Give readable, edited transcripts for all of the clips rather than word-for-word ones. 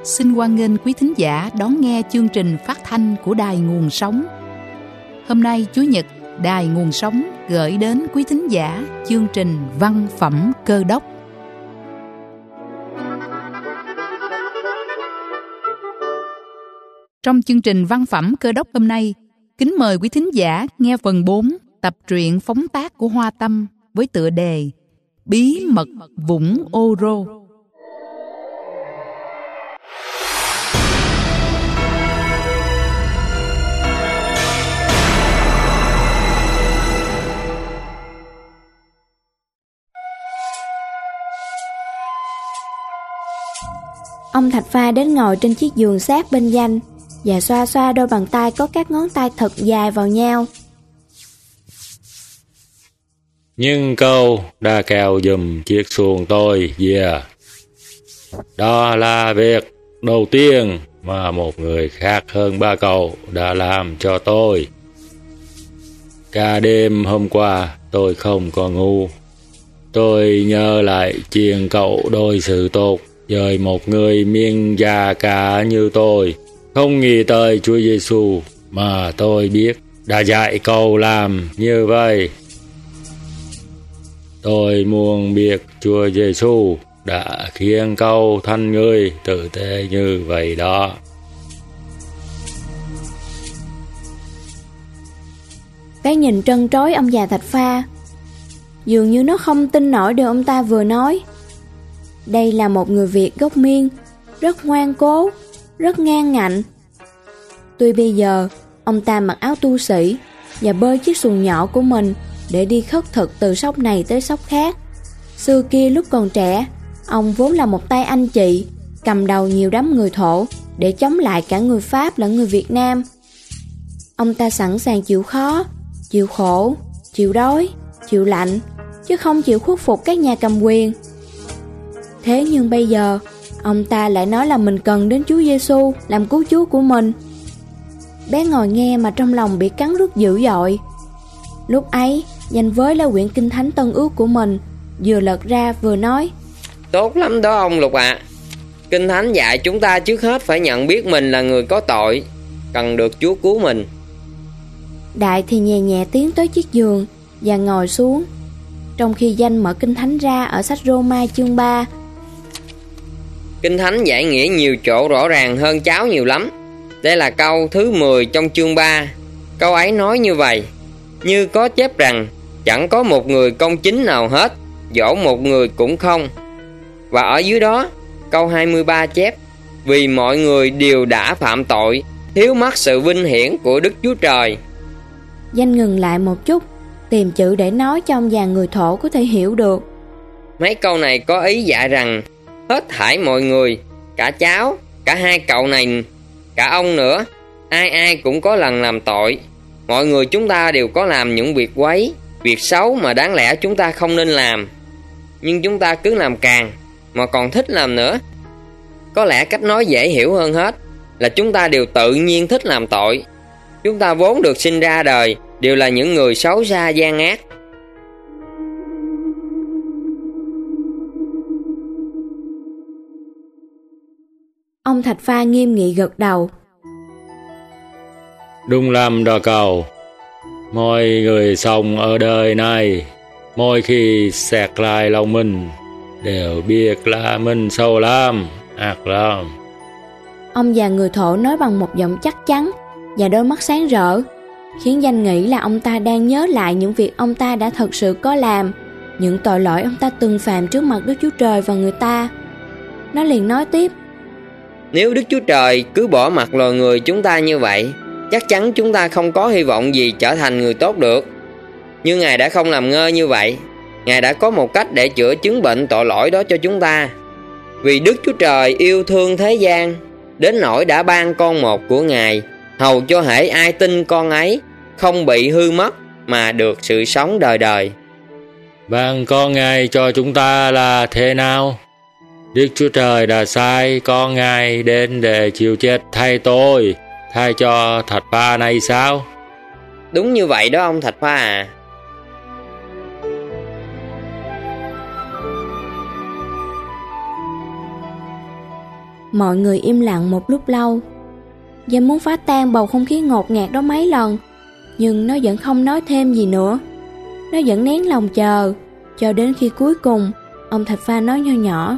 Xin hoan nghênh quý thính giả đón nghe chương trình phát thanh của Đài Nguồn Sống. Hôm nay Chủ nhật, Đài Nguồn Sống gửi đến quý thính giả chương trình Văn phẩm Cơ đốc. Trong chương trình Văn phẩm Cơ đốc hôm nay, kính mời quý thính giả nghe phần 4 tập truyện phóng tác của Hoa Tâm với tựa đề Bí mật Vũng Ô Rô. Ông Thạch Pha đến ngồi trên chiếc giường sát bên Danh và xoa xoa đôi bàn tay có các ngón tay thật dài vào nhau. Nhưng cậu đã kéo giùm chiếc xuồng tôi về. Đó là việc đầu tiên mà một người khác hơn ba cậu đã làm cho tôi. Cả đêm hôm qua tôi không có ngủ. Tôi nhớ lại chuyện cậu đối xử tốt với một người miệng già cả như tôi. Không nghĩ tới Chúa Giêsu mà tôi biết đã dạy cậu làm như vậy. Tôi muốn biết Chúa Giêsu đã khiến cậu thành người tử tế như vậy đó. Cái nhìn trân trối ông già Thạch Pha, dường như nó không tin nổi điều ông ta vừa nói. Đây là một người Việt gốc Miên, rất ngoan cố, rất ngang ngạnh. Tuy bây giờ ông ta mặc áo tu sĩ và bơi chiếc xuồng nhỏ của mình để đi khất thực từ sóc này tới sóc khác. Xưa kia lúc còn trẻ, ông vốn là một tay anh chị, cầm đầu nhiều đám người thổ để chống lại cả người Pháp lẫn người Việt Nam. Ông ta sẵn sàng chịu khó, chịu khổ, chịu đói, chịu lạnh, chứ không chịu khuất phục các nhà cầm quyền. Thế nhưng bây giờ, ông ta lại nói là mình cần đến Chúa Giêsu làm cứu Chúa của mình. Bé ngồi nghe mà trong lòng bị cắn rứt dữ dội. Lúc ấy, Danh với lấy quyển Kinh Thánh Tân Ước của mình, vừa lật ra vừa nói: Tốt lắm đó ông Lục ạ. Kinh Thánh dạy chúng ta trước hết phải nhận biết mình là người có tội, cần được Chúa cứu mình. Đại thì nhẹ nhẹ tiến tới chiếc giường và ngồi xuống, trong khi Danh mở Kinh Thánh ra ở sách Rô-ma chương 3. Kinh Thánh giải nghĩa nhiều chỗ rõ ràng hơn cháu nhiều lắm. Đây là câu thứ 10 trong chương 3. Câu ấy nói như vậy: Như có chép rằng, chẳng có một người công chính nào hết, dẫu một người cũng không. Và ở dưới đó, câu 23 chép: Vì mọi người đều đã phạm tội, thiếu mất sự vinh hiển của Đức Chúa Trời. Danh ngừng lại một chút, tìm chữ để nói cho ông già người thổ có thể hiểu được. Mấy câu này có ý dạy rằng hết thảy mọi người, cả cháu, cả hai cậu này, cả ông nữa, ai ai cũng có lần làm tội. Mọi người chúng ta đều có làm những việc quấy, việc xấu mà đáng lẽ chúng ta không nên làm, nhưng chúng ta cứ làm càng, mà còn thích làm nữa. Có lẽ cách nói dễ hiểu hơn hết là chúng ta đều tự nhiên thích làm tội. Chúng ta vốn được sinh ra đời đều là những người xấu xa gian ác. Ông Thạch Pha nghiêm nghị gật đầu. Đúng lắm đó cậu. Mọi người sống ở đời này, mỗi khi xét lại lòng mình, đều biết là mình xấu lắm, ác lắm. Ông già người thổ nói bằng một giọng chắc chắn và đôi mắt sáng rỡ, khiến Danh nghĩ là ông ta đang nhớ lại những việc ông ta đã thật sự có làm, những tội lỗi ông ta từng phạm trước mặt Đức Chúa Trời và người ta. Nó liền nói tiếp: Nếu Đức Chúa Trời cứ bỏ mặc loài người chúng ta như vậy, chắc chắn chúng ta không có hy vọng gì trở thành người tốt được. Nhưng Ngài đã không làm ngơ như vậy. Ngài đã có một cách để chữa chứng bệnh tội lỗi đó cho chúng ta. Vì Đức Chúa Trời yêu thương thế gian, đến nỗi đã ban con một của Ngài, hầu cho hễ ai tin con ấy không bị hư mất mà được sự sống đời đời. Ban con Ngài cho chúng ta là thế nào? Đức Chúa Trời đã sai con Ngài đến để chịu chết thay tôi, thay cho Thạch Pha này sao? Đúng như vậy đó ông Thạch Pha à. Mọi người im lặng một lúc lâu. Danh muốn phá tan bầu không khí ngột ngạt đó mấy lần, nhưng nó vẫn không nói thêm gì nữa. Nó vẫn nén lòng chờ, cho đến khi cuối cùng ông Thạch Pha nói nho nhỏ: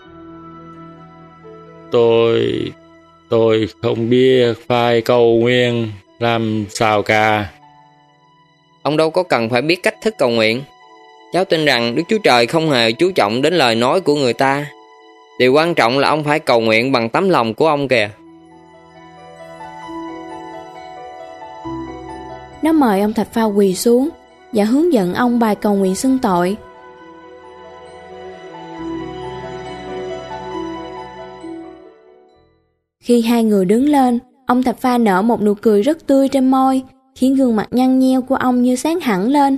Tôi không biết phải cầu nguyện làm sao cả. Ông đâu có cần phải biết cách thức cầu nguyện. Cháu tin rằng Đức Chúa Trời không hề chú trọng đến lời nói của người ta. Điều quan trọng là ông phải cầu nguyện bằng tấm lòng của ông kìa. Nó mời ông Thạch Pha quỳ xuống và hướng dẫn ông bài cầu nguyện xưng tội. Khi hai người đứng lên, ông Thạch Pha nở một nụ cười rất tươi trên môi, khiến gương mặt nhăn nheo của ông như sáng hẳn lên.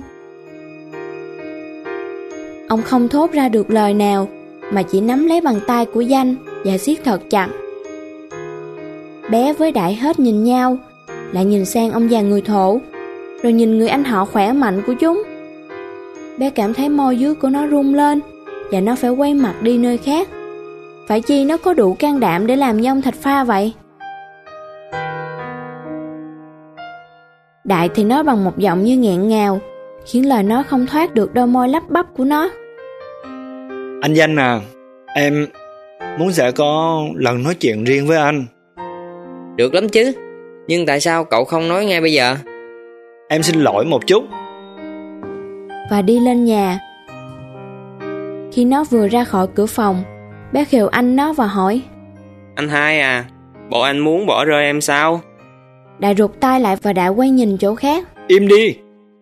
Ông không thốt ra được lời nào, mà chỉ nắm lấy bàn tay của Danh và siết thật chặt. Bé với Đại hết nhìn nhau, lại nhìn sang ông già người Thổ, rồi nhìn người anh họ khỏe mạnh của chúng. Bé cảm thấy môi dưới của nó rung lên, và nó phải quay mặt đi nơi khác. Phải chi nó có đủ can đảm để làm như ông Thạch Pha vậy? Đại thì nói bằng một giọng như nghẹn ngào, khiến lời nói không thoát được đôi môi lắp bắp của nó. Anh Danh à, em muốn sẽ có lần nói chuyện riêng với anh. Được lắm chứ, nhưng tại sao cậu không nói ngay bây giờ? Em xin lỗi một chút. Và đi lên nhà. Khi nó vừa ra khỏi cửa phòng, bé khều anh nó và hỏi: Anh hai à, bộ anh muốn bỏ rơi em sao? Đại rụt tay lại và Đại quay nhìn chỗ khác. Im đi.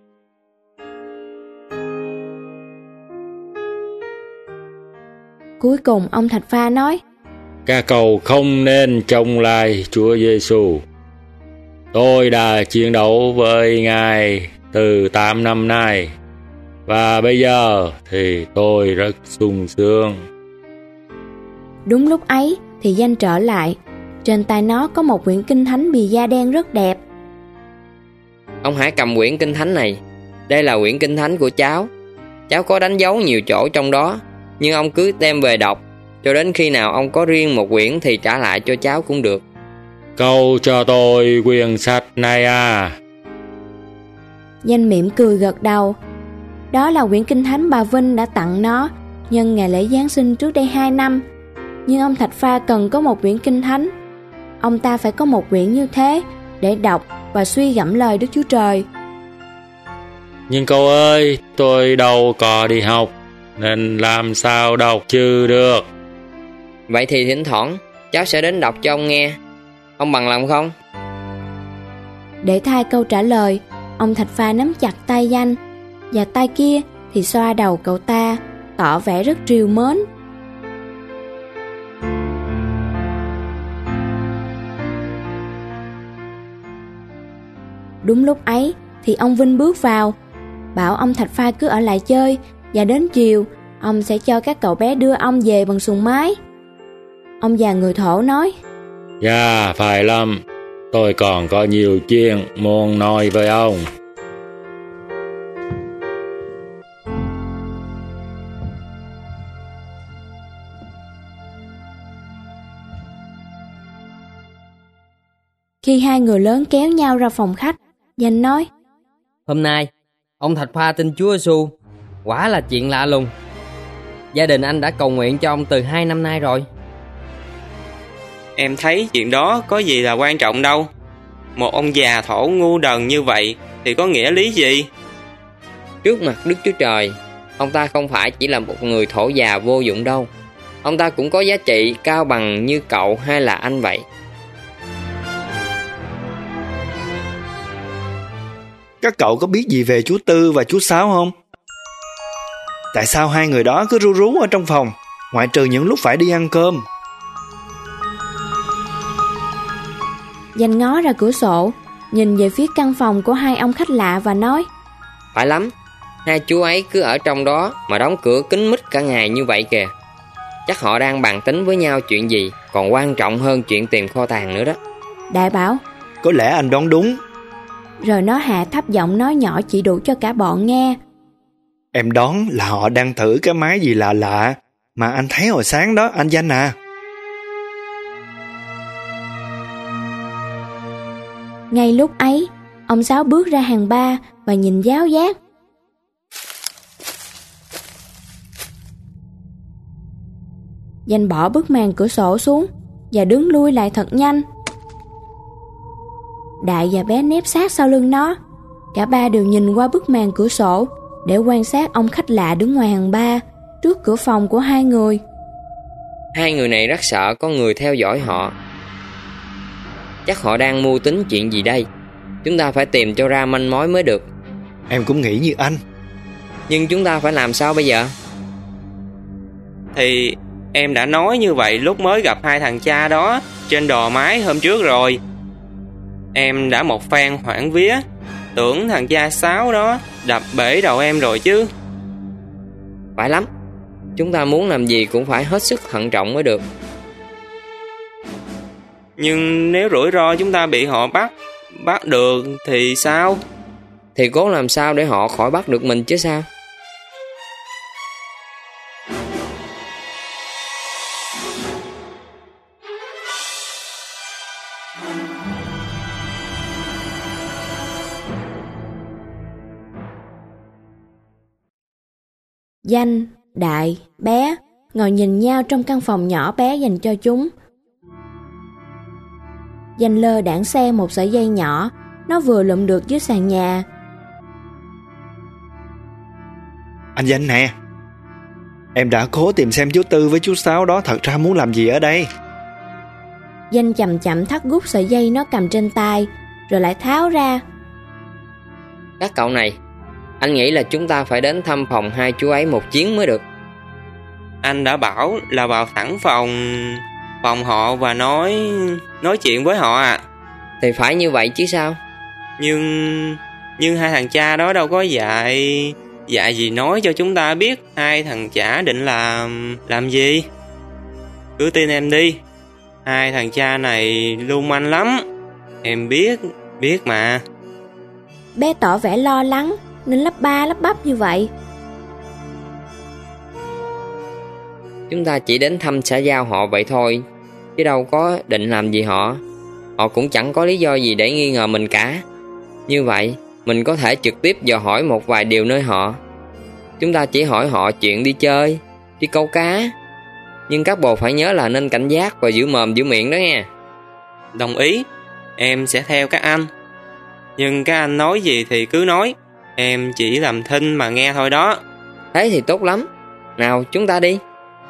Cuối cùng ông Thạch Pha nói: Các cậu không nên trông lại Chúa Giêsu. Tôi đã chiến đấu với Ngài từ 8 năm nay, và bây giờ thì tôi rất sung sướng. Đúng lúc ấy thì Danh trở lại. Trên tay nó có một quyển kinh thánh bì da đen rất đẹp. Ông hãy cầm quyển kinh thánh này. Đây là quyển kinh thánh của cháu. Cháu có đánh dấu nhiều chỗ trong đó, nhưng ông cứ đem về đọc. Cho đến khi nào ông có riêng một quyển thì trả lại cho cháu cũng được. Cậu cho tôi quyển sách này à? Danh mỉm cười gật đầu. Đó là quyển kinh thánh bà Vinh đã tặng nó nhân ngày lễ Giáng sinh trước đây 2 năm. Nhưng ông Thạch Pha cần có một quyển kinh thánh. Ông ta phải có một quyển như thế để đọc và suy gẫm lời Đức Chúa Trời. Nhưng cậu ơi, tôi đâu có đi học, nên làm sao đọc chứ được. Vậy thì thỉnh thoảng cháu sẽ đến đọc cho ông nghe. Ông bằng lòng không? Để thay câu trả lời, ông Thạch Pha nắm chặt tay Danh, và tay kia thì xoa đầu cậu ta, tỏ vẻ rất trìu mến. Đúng lúc ấy thì ông Vinh bước vào, bảo ông Thạch Pha cứ ở lại chơi, và đến chiều ông sẽ cho các cậu bé đưa ông về bằng xuồng máy. Ông già người Thổ nói: Dạ, phải lắm. Tôi còn có nhiều chuyện muốn nói với ông. Khi hai người lớn kéo nhau ra phòng khách, Danh nói: Hôm nay ông Thạch Pha tin Chúa Giêsu, quả là chuyện lạ lùng. Gia đình anh đã cầu nguyện cho ông từ 2 năm nay rồi. Em thấy chuyện đó có gì là quan trọng đâu. Một ông già Thổ ngu đần như vậy thì có nghĩa lý gì? Trước mặt Đức Chúa Trời, ông ta không phải chỉ là một người thổ già vô dụng đâu. Ông ta cũng có giá trị cao bằng như cậu hay là anh vậy. Các cậu có biết gì về chú Tư và chú Sáu không? Tại sao hai người đó cứ ru rú ở trong phòng, ngoại trừ những lúc phải đi ăn cơm? Danh ngó ra cửa sổ, nhìn về phía căn phòng của hai ông khách lạ và nói: Phải lắm, hai chú ấy cứ ở trong đó mà đóng cửa kín mít cả ngày như vậy kìa. Chắc họ đang bàn tính với nhau chuyện gì còn quan trọng hơn chuyện tìm kho tàng nữa đó. Đại bảo: Có lẽ anh đoán đúng. Rồi nó hạ thấp giọng nói nhỏ chỉ đủ cho cả bọn nghe: Em đoán là họ đang thử cái máy gì lạ lạ mà anh thấy hồi sáng đó, anh Danh à. Ngay lúc ấy, ông Sáu bước ra hàng ba và nhìn giáo giác. Danh bỏ bức màn cửa sổ xuống và đứng lui lại thật nhanh. Đại và bé nép sát sau lưng nó. Cả ba đều nhìn qua bức màn cửa sổ để quan sát ông khách lạ đứng ngoài hàng ba, trước cửa phòng của hai người. Hai người này rất sợ có người theo dõi họ. Chắc họ đang mưu tính chuyện gì đây. Chúng ta phải tìm cho ra manh mối mới được. Em cũng nghĩ như anh. Nhưng chúng ta phải làm sao bây giờ? Thì em đã nói như vậy lúc mới gặp hai thằng cha đó trên đò mái hôm trước rồi. Em đã một phen hoảng vía, tưởng thằng cha Sáu đó đập bể đầu em rồi chứ. Phải lắm. Chúng ta muốn làm gì cũng phải hết sức thận trọng mới được. Nhưng nếu rủi ro chúng ta bị họ bắt được thì sao? Thì cố làm sao để họ khỏi bắt được mình chứ sao. Danh, Đại, bé ngồi nhìn nhau trong căn phòng nhỏ bé dành cho chúng. Danh lơ đãng xe một sợi dây nhỏ, nó vừa lụm được dưới sàn nhà. Anh Danh nè, em đã cố tìm xem chú Tư với chú Sáu đó thật ra muốn làm gì ở đây. Danh chậm chậm thắt gút sợi dây nó cầm trên tay, rồi lại tháo ra. Các cậu này, anh nghĩ là chúng ta phải đến thăm phòng hai chú ấy một chuyến mới được. Anh đã bảo là vào thẳng phòng họ và nói chuyện với họ à. Thì phải như vậy chứ sao. Nhưng hai thằng cha đó đâu có dạy gì nói cho chúng ta biết hai thằng chả định làm gì. Cứ tin em đi, hai thằng cha này lưu manh lắm. Em biết mà. Bé tỏ vẻ lo lắng nên lắp ba lắp bắp như vậy. Chúng ta chỉ đến thăm xã giao họ vậy thôi, chứ đâu có định làm gì họ. Họ cũng chẳng có lý do gì để nghi ngờ mình cả. Như vậy, mình có thể trực tiếp dò hỏi một vài điều nơi họ. Chúng ta chỉ hỏi họ chuyện đi chơi, đi câu cá. Nhưng các bồ phải nhớ là nên cảnh giác và giữ mồm giữ miệng đó nha. Đồng ý, em sẽ theo các anh. Nhưng các anh nói gì thì cứ nói, em chỉ làm thinh mà nghe thôi đó. Thế thì tốt lắm. Nào chúng ta đi.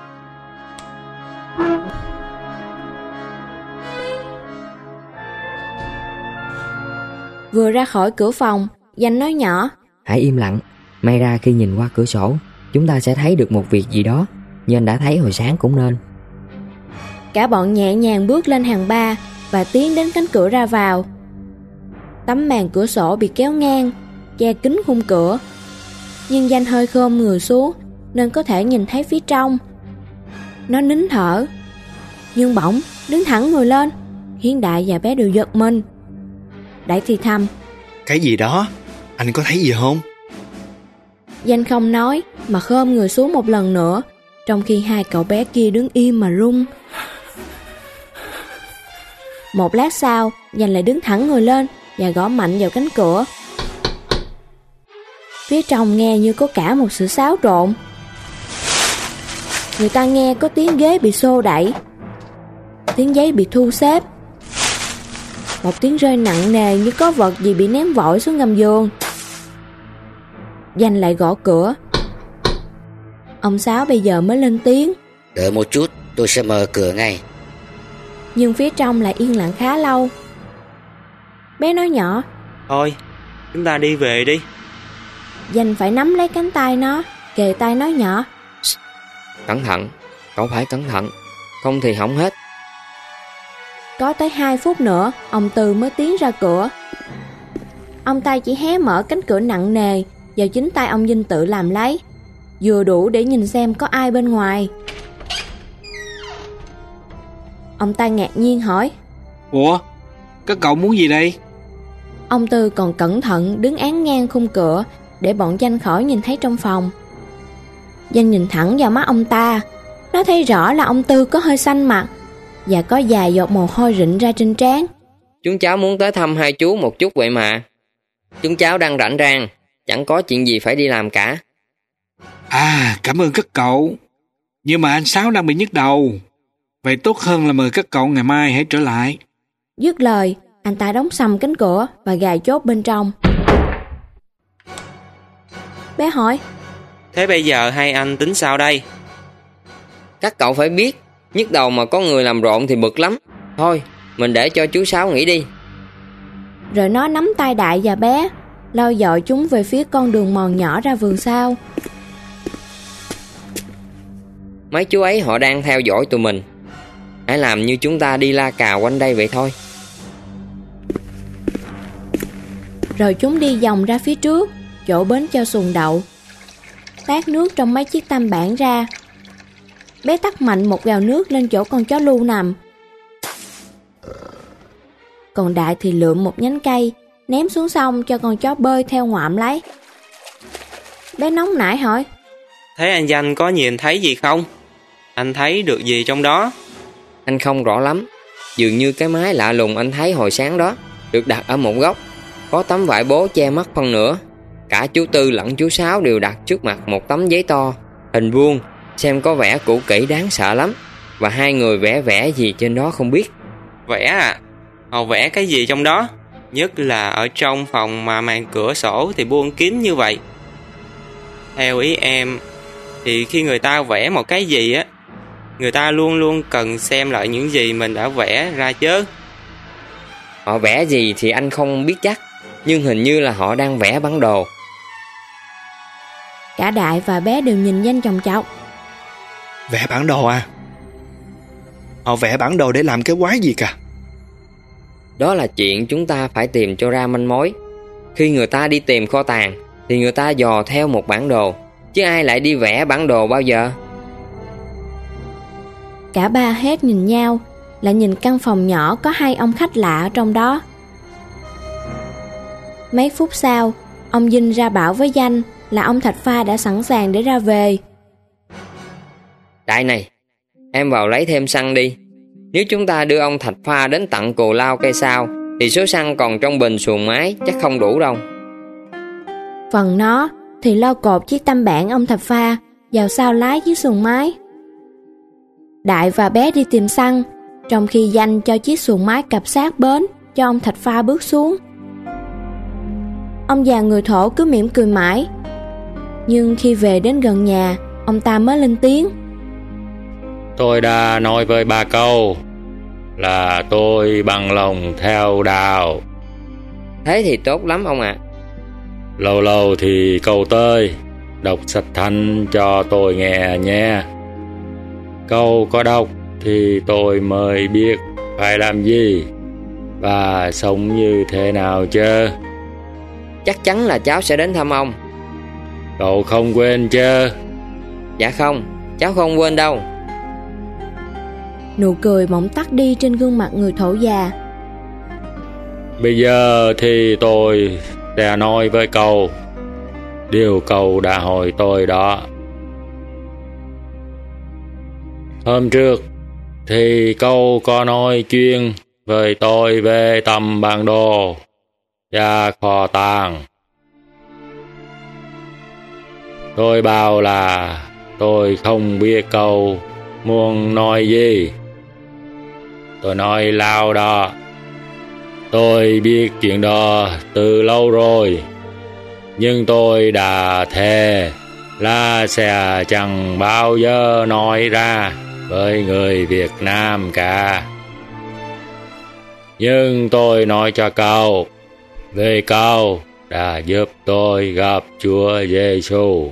Vừa ra khỏi cửa phòng, Danh nói nhỏ: Hãy im lặng. May ra khi nhìn qua cửa sổ, chúng ta sẽ thấy được một việc gì đó như anh đã thấy hồi sáng cũng nên. Cả bọn nhẹ nhàng bước lên hàng ba và tiến đến cánh cửa ra vào. Tấm màn cửa sổ bị kéo ngang, che kín khung cửa. Nhưng Danh hơi khom người xuống nên có thể nhìn thấy phía trong. Nó nín thở, nhưng bỗng đứng thẳng người lên, khiến Đại và bé đều giật mình. Đại thì thầm: Cái gì đó? Anh có thấy gì không? Danh không nói mà khom người xuống một lần nữa, trong khi hai cậu bé kia đứng im mà run. Một lát sau, Danh lại đứng thẳng người lên và gõ mạnh vào cánh cửa. Phía trong nghe như có cả một sự xáo trộn. Người ta nghe có tiếng ghế bị xô đẩy, tiếng giấy bị thu xếp, một tiếng rơi nặng nề như có vật gì bị ném vội xuống gầm giường. Danh lại gõ cửa. Ông Sáu bây giờ mới lên tiếng: Đợi một chút, tôi sẽ mở cửa ngay. Nhưng phía trong lại yên lặng khá lâu. Bé nói nhỏ: Thôi, chúng ta đi về đi. Danh phải nắm lấy cánh tay nó, kề tai nói nhỏ: Cẩn thận, cậu phải cẩn thận, không thì hỏng hết. Có tới 2 phút nữa, ông Tư mới tiến ra cửa. Ông ta chỉ hé mở cánh cửa nặng nề và chính tay ông Vinh tự làm lấy, vừa đủ để nhìn xem có ai bên ngoài. Ông ta ngạc nhiên hỏi: Ủa, các cậu muốn gì đây? Ông Tư còn cẩn thận đứng án ngang khung cửa để bọn Danh khỏi nhìn thấy trong phòng. Danh nhìn thẳng vào mắt ông ta. Nó thấy rõ là ông Tư có hơi xanh mặt và có vài giọt mồ hôi rịn ra trên trán. Chúng cháu muốn tới thăm hai chú một chút vậy mà. Chúng cháu đang rảnh rang, chẳng có chuyện gì phải đi làm cả. À, cảm ơn các cậu. Nhưng mà anh Sáu đang bị nhức đầu. Vậy tốt hơn là mời các cậu ngày mai hãy trở lại. Dứt lời, anh ta đóng sầm cánh cửa và gài chốt bên trong. Bé hỏi: Thế bây giờ hai anh tính sao đây? Các cậu phải biết, nhức đầu mà có người làm rộn thì bực lắm. Thôi, mình để cho chú Sáu nghỉ đi. Rồi nó nắm tay Đại và bé, lao dội chúng về phía con đường mòn nhỏ ra vườn sau. Mấy chú ấy họ đang theo dõi tụi mình. Hãy làm như chúng ta đi la cà quanh đây vậy thôi. Rồi chúng đi vòng ra phía trước, chỗ bến cho xuồng đậu. Tát nước trong mấy chiếc tam bản ra. Bé tắt mạnh một gào nước lên chỗ con chó Lu nằm. Còn Đại thì lượm một nhánh cây, ném xuống sông cho con chó bơi theo ngoạm lấy. Bé nóng nảy hỏi: Thế anh Danh có nhìn thấy gì không? Anh thấy được gì trong đó? Anh không rõ lắm. Dường như cái máy lạ lùng anh thấy hồi sáng đó được đặt ở một góc, có tấm vải bố che mất phân nửa. Cả chú Tư lẫn chú Sáu đều đặt trước mặt một tấm giấy to, hình vuông, xem có vẻ cũ kỹ đáng sợ lắm. Và hai người vẽ gì trên đó không biết. Vẽ à? Họ vẽ cái gì trong đó? Nhất là ở trong phòng mà màn cửa sổ thì buông kín như vậy. Theo ý em thì khi người ta vẽ một cái gì á, người ta luôn luôn cần xem lại những gì mình đã vẽ ra chứ. Họ vẽ gì thì anh không biết chắc, nhưng hình như là họ đang vẽ bản đồ. Cả Đại và bé đều nhìn Danh chòng chọc. Vẽ bản đồ à? Họ vẽ bản đồ để làm cái quái gì cả? Đó là chuyện chúng ta phải tìm cho ra manh mối. Khi người ta đi tìm kho tàng thì người ta dò theo một bản đồ, chứ ai lại đi vẽ bản đồ bao giờ. Cả ba hết nhìn nhau, lại nhìn căn phòng nhỏ có hai ông khách lạ ở trong đó. Mấy phút sau, ông Vinh ra bảo với Danh là ông Thạch Pha đã sẵn sàng để ra về. Đại này, em vào lấy thêm xăng đi. Nếu chúng ta đưa ông Thạch Pha đến tận Cù Lao cây sao thì số xăng còn trong bình xuồng máy chắc không đủ đâu. Phần nó thì lo cột chiếc tam bản ông Thạch Pha vào sau lái chiếc xuồng máy. Đại và bé đi tìm xăng, trong khi Danh cho chiếc xuồng máy cập sát bến cho ông Thạch Pha bước xuống. Ông già người Thổ cứ mỉm cười mãi, nhưng khi về đến gần nhà, ông ta mới lên tiếng: Tôi đã nói với bà câu là tôi bằng lòng theo Đào. Thế thì tốt lắm ông ạ. Lâu lâu thì câu tới đọc sách thanh cho tôi nghe nhé. Câu có đọc thì tôi mới biết phải làm gì và sống như thế nào chứ. Chắc chắn là cháu sẽ đến thăm ông. Cậu không quên chứ? Dạ không, cháu không quên đâu. Nụ cười bỗng tắt đi trên gương mặt người Thổ già. Bây giờ thì tôi sẽ nói với cậu điều cậu đã hỏi tôi đó. Hôm trước thì cậu có nói chuyện với tôi về tầm bản đồ và kho tàng. Tôi bảo là tôi không biết cậu muốn nói gì. Tôi nói lao đó. Tôi biết chuyện đó từ lâu rồi, nhưng tôi đã thề là sẽ chẳng bao giờ nói ra với người Việt Nam cả. Nhưng tôi nói cho cậu, vì cậu đã giúp tôi gặp Chúa Giêsu.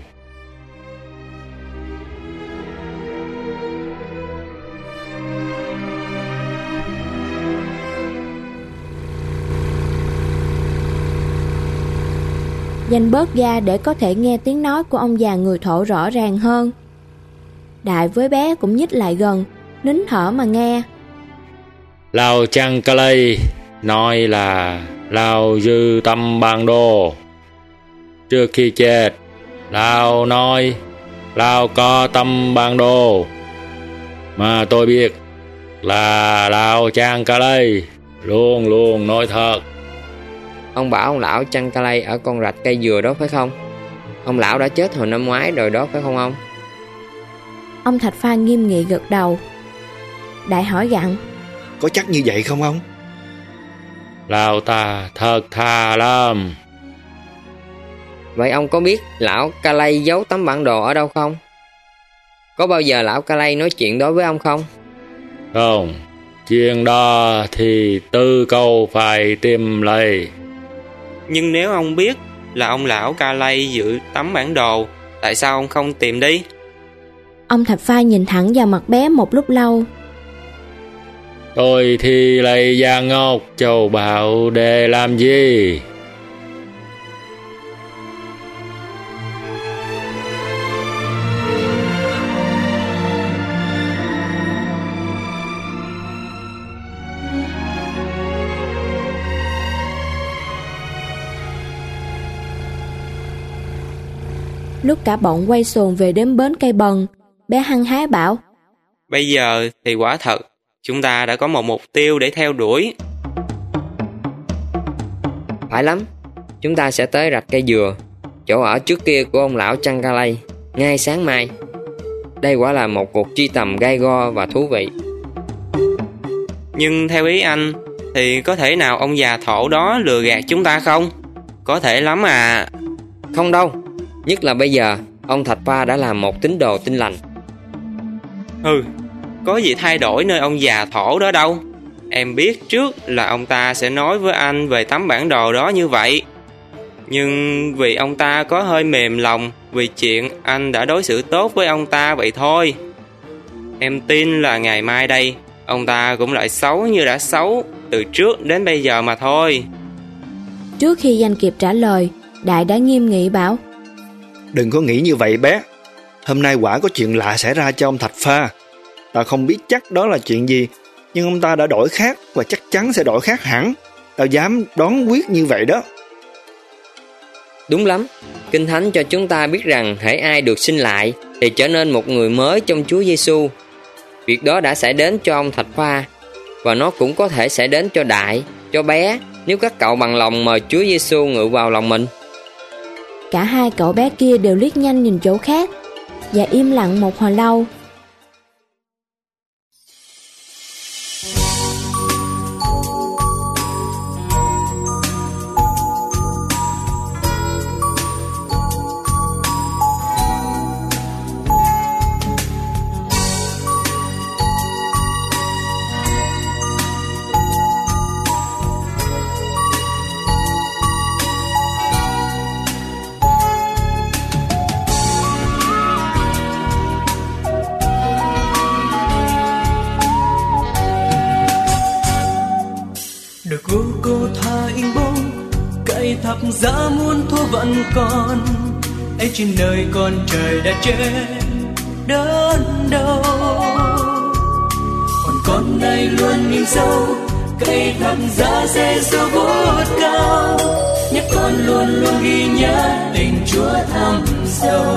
Danh bớt ga để có thể nghe tiếng nói của ông già người Thổ rõ ràng hơn. Đại với bé cũng nhích lại gần, nín thở mà nghe. Lão Chăng Ca Lây nói là Lão dư tâm bản đồ. Trước khi chết, Lão nói Lão có tâm bản đồ. Mà tôi biết là Lão Chăng Ca Lây luôn luôn nói thật. Ông bảo ông lão Changkalay ở con rạch cây dừa đó phải không? Ông lão đã chết hồi năm ngoái rồi đó phải không ông? Ông Thạch Pha nghiêm nghị gật đầu. Đại hỏi gặng: Có chắc như vậy không ông? Lão ta thật thà lắm. Vậy ông có biết lão Kalay giấu tấm bản đồ ở đâu không? Có bao giờ lão Kalay nói chuyện đó với ông không? Không, chuyện đó thì Tư Câu phải tìm lấy. Nhưng nếu ông biết là ông lão Kalay giữ tấm bản đồ, tại sao ông không tìm đi? Ông Thạch Pha nhìn thẳng vào mặt bé một lúc lâu. Tôi thì lấy vàng ngọc châu báu để làm gì? Lúc cả bọn quay xuồng về đến bến Cây Bần, bé hăng hái bảo: Bây giờ thì quả thật, chúng ta đã có một mục tiêu để theo đuổi. Phải lắm, chúng ta sẽ tới rạch cây dừa, chỗ ở trước kia của ông lão Changkalay, ngay sáng mai. Đây quả là một cuộc truy tầm gai go và thú vị. Nhưng theo ý anh, thì có thể nào ông già thổ đó lừa gạt chúng ta không? Có thể lắm à. Không đâu, nhất là bây giờ ông Thạch Pha đã là một tín đồ tin lành. Có gì thay đổi nơi ông già thổ đó đâu. Em biết trước là ông ta sẽ nói với anh về tấm bản đồ đó như vậy. Nhưng vì ông ta có hơi mềm lòng vì chuyện anh đã đối xử tốt với ông ta vậy thôi. Em tin là ngày mai đây, ông ta cũng lại xấu như đã xấu từ trước đến bây giờ mà thôi. Trước khi Danh kịp trả lời, Đại đã nghiêm nghị bảo: Đừng có nghĩ như vậy bé. Hôm nay quả có chuyện lạ xảy ra cho ông Thạch Pha. Ta không biết chắc đó là chuyện gì, nhưng ông ta đã đổi khác và chắc chắn sẽ đổi khác hẳn. Tao dám đoán quyết như vậy đó. Đúng lắm, Kinh Thánh cho chúng ta biết rằng hễ ai được sinh lại thì trở nên một người mới trong Chúa Giêsu. Việc đó đã xảy đến cho ông Thạch Pha, và nó cũng có thể xảy đến cho Đại, cho bé, nếu các cậu bằng lòng mời Chúa Giêsu ngự vào lòng mình. Cả hai cậu bé kia đều liếc nhanh nhìn chỗ khác và im lặng một hồi lâu. Đời cô tha in bông cậy thập giá muôn thua vẫn còn ấy trên đời con trời đã chết đến đâu, còn con đây luôn in sâu cậy thập giá Giêsu vút cao, nhắc con luôn luôn ghi nhớ tình Chúa thăm sâu.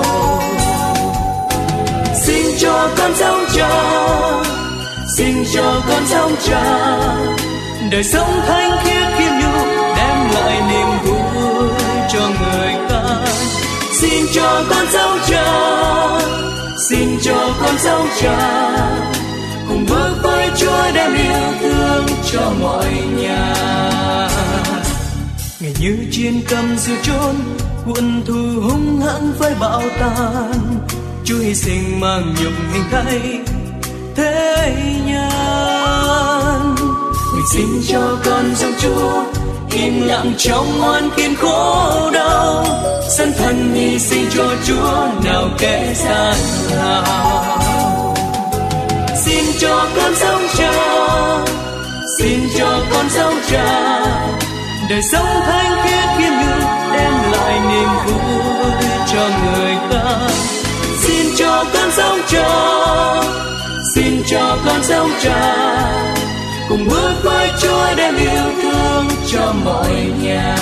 Xin cho con sống tròn, xin cho con sống tròn, đời sống thanh khiết khiêm nhu đem lại niềm vui cho người ta. Xin cho con sống tròn, xin cho con sống tròn, cùng bước với Chúa đem yêu thương cho mọi nhà. Ngày như chiến cầm diều chôn, quân thù hung hãn với bạo tàn, Chúa hy sinh mang nhục hình thay thế nhân. Mình xin cho con dòng Chúa im lặng trong ngoan kiên khổ đau, sân thân hy sinh cho Chúa nào kẻ gian nào. Xin cho con sống tròn, xin cho con sống tròn, đời sống thanh khiết khiêm nhu đem lại niềm vui cho người ta. Xin cho con sống tròn, xin cho con sống tròn, cùng bước với Chúa đem yêu thương cho mọi nhà.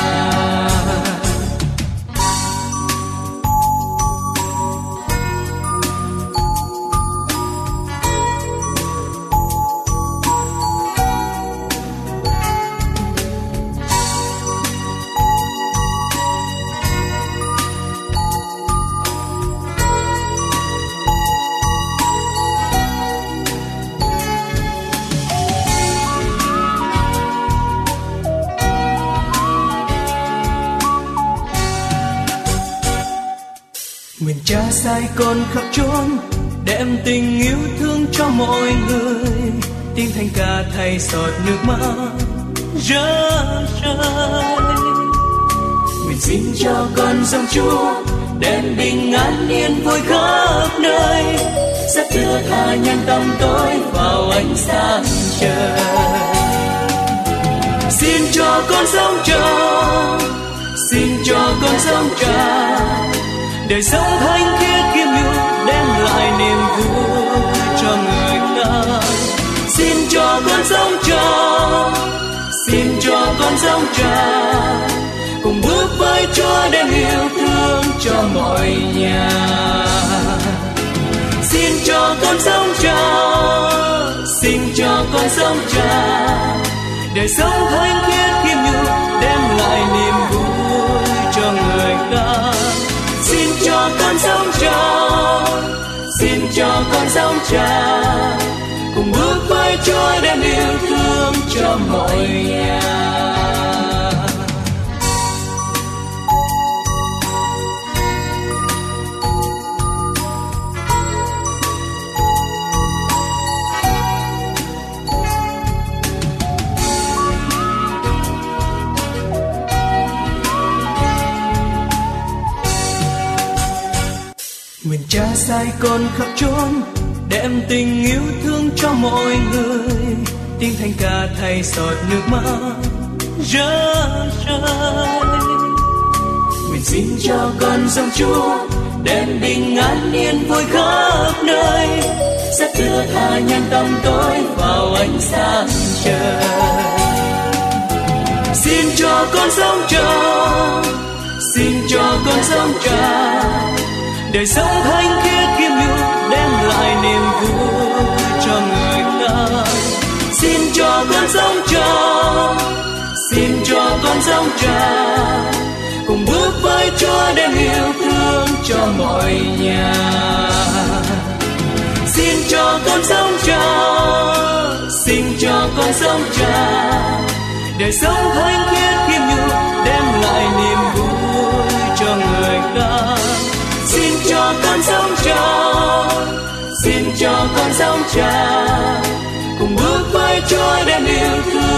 Nguyện Cha sai con khắp chốn, đem tình yêu thương cho mọi người, tim thành ca thay giọt nước mắt rơi rơi. Nguyện xin cho con dòng Chúa, đem bình an yên vui khắp nơi, sẽ đưa tha nhân tâm tối vào ánh sáng trời. Xin cho con sống trọn, xin cho con sống trọn, đời sống thanh khiết kiêm nhu đem lại niềm vui cho người ta. Xin cho con sống trọn, xin cho con sống trọn, cùng bước với Chúa đem yêu thương cho mọi nhà. Xin cho con sống trọn, xin cho con sống trọn, đời sống thanh khiết kiêm nhu đem lại niềm vui cho người ta. Xin cho con sống trọn, xin cho con sống trọn, cùng bước với Chúa đem yêu thương cho mọi nhà. Nguyện Cha sai con khắp chốn, đem tình yêu thương cho mọi người, tiếng thanh ca thay giọt nước mắt rơi rơi. Nguyện xin cho con dòng Chúa, đem bình an yên vui khắp nơi, sẽ đưa tha nhân tâm tối vào ánh sáng trời. Xin cho con sống trọn, xin cho con sống trọn, đời sống thanh khiết kiêm nhu đem lại niềm vui cho người ta. Xin cho con sống trọn, xin cho con sống trọn, cùng bước với Chúa đem yêu thương cho mọi nhà. Xin cho con sống trọn, xin cho con sống trọn, đời sống thanh khiết kiêm nhu đem lại niềm vui cho người ta. Xin cho con sống trọn, xin cho con sống trọn, cùng bước với Chúa đem yêu thương